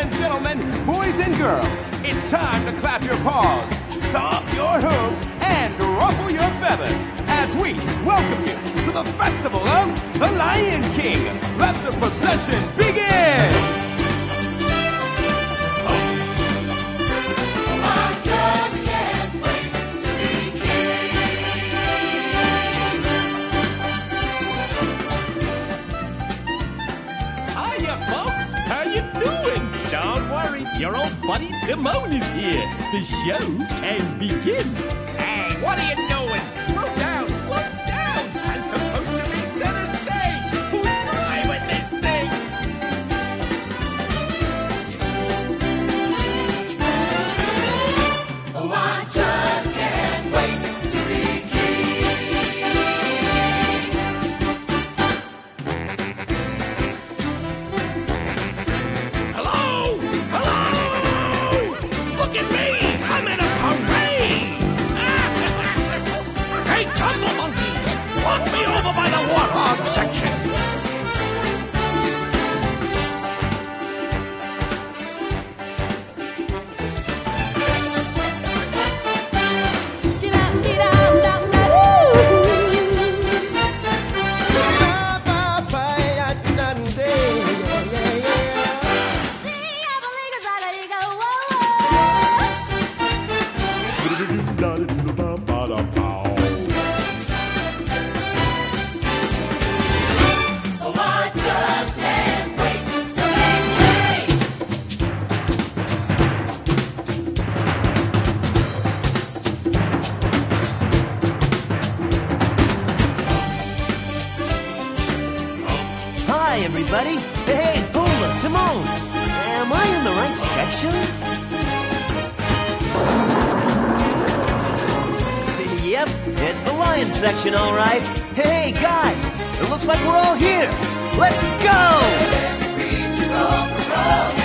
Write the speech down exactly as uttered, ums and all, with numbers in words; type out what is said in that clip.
and gentlemen, boys and girls, it's time to clap your paws, stomp your hooves, and ruffle your feathers as we welcome you to the festival of the Lion King. Let the procession begin! Don't worry, your old buddy Timon is here. The show can begin. Hey, what are you doing? Slow down, slow down. I'm supposed to be center stage. Who's driving this thing? Oh, I just can't wait to be Walk me over by the warthog section. Hi, everybody. Hey, Pumbaa, Timon. Am I in the right section? Yep, it's the lion section, all right. Hey, guys, it looks like we're all here. Let's go! Every creature of the world.